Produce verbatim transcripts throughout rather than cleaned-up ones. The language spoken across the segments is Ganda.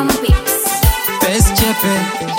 Sam Pips. Best chepe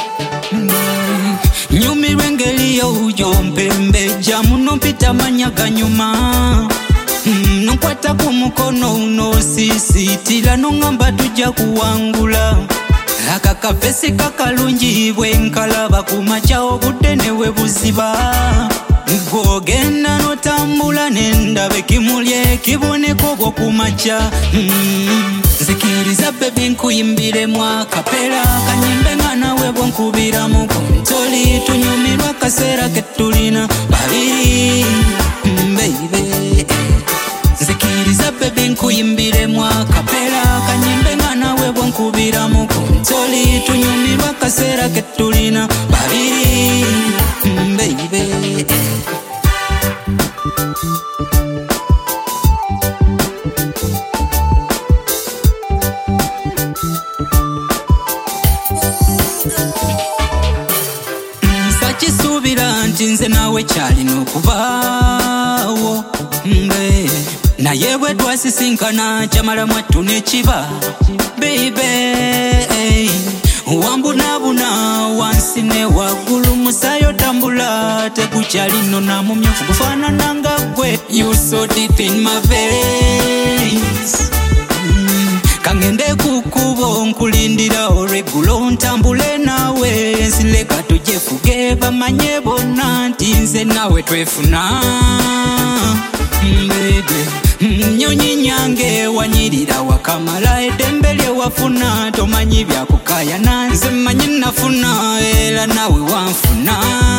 Nyumi wengeli yo ujompe jamu no pita manyaga nyuma Nkwata kumukono uno sisi tila nungamba tuja kuwangula Aka kafesi kakalunji wenkalaba kumachao budene webuziba Gwogenda no tambula nenda bekimulye kibone kogo kumacha mm. Zikiriza baby nkuyimbire mwa kapela kanyimbe ngana webo nkubira mu kontoli tunyumirwa kasera ketulina babiri mm, baby Zikiriza baby nkuyimbire mwa kapela kanyimbe ngana webo nkubira mu kontoli tunyumirwa kasera ketulina babiri mm, baby Sakisubira ntinze nawe chali nokuvawo mbe na yewe twasisinkana chamala mwatu nechiba baby wambunabuna wansine wagulu musayo tambula tekuchali nona mumyofu kufanana nga gwe you so deep in my veins mm. Kangende kukubo nkulindira oregulo ntambule nawe nsileka tujefuge bamanye bona ntinze nawe twefuna mbede Nyonyi nyange wanyirira wakamala edembele wafuna tomanyi byakukaya nanze manyi nafuna era nawe wanfuna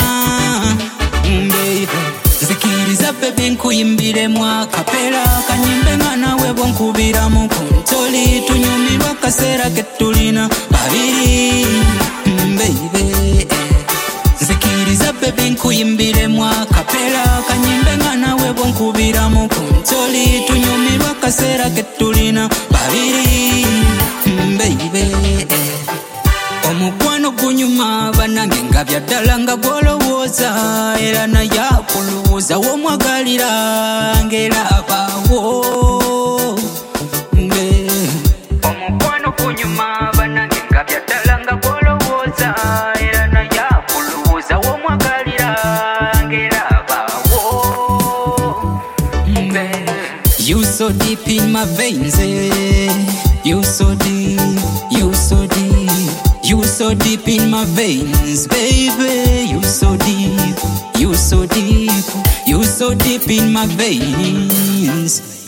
baby Zikiriza baby nkuyimbire mwa kapela kanyimbe ngana webo nkubira mu kontoli tunyumirwa kasera ketulina babiri baby Zikiriza baby nkuyimbire mwa kapela kanyimbe ngana webo nkubira mu kontoli tunyumirwa kasera ketulina babiri baby Omukwano gunyuma banange nga byaddala nga gwolowooza era naye akulowooza womwagalira ngera abawo Omukwano gunyuma banange nga byaddala nga gwolowooza era naye akulowooza womwagalira ngera abawo You so deep in my veins eh. You so deep, you so deep You so deep in my veins, baby. You so deep, you so deep, you so deep in my veins.